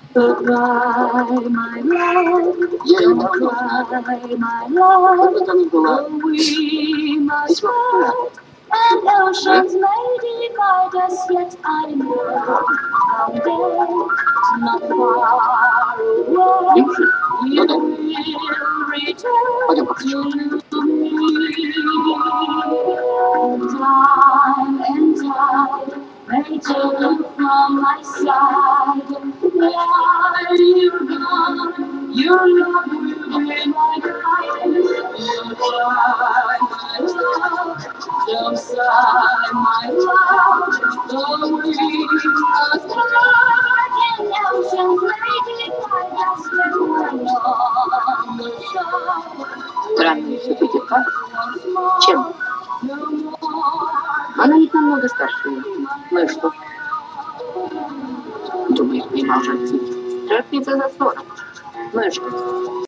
Goodbye, my love. Я ее Don't давно знаю. cry, my love. Как бы то ни было, Oh, we must весьма популярна. part, and oceans may divide us, yet I know someday, not far away, Неужели? you Ну да. will return Пойдем покажу. to me. Time and tide may take you from my side. While you're gone, your love will be my guide. Goodbye, my love. Don't sigh, my love. The winds must part and oceans may divide us, yet we're on the shore. Странный все-таки факт. Чем? Она ведь намного старше меня. Ну и что? Думает, поймал жильцы. Трапница за 40. Ну и что?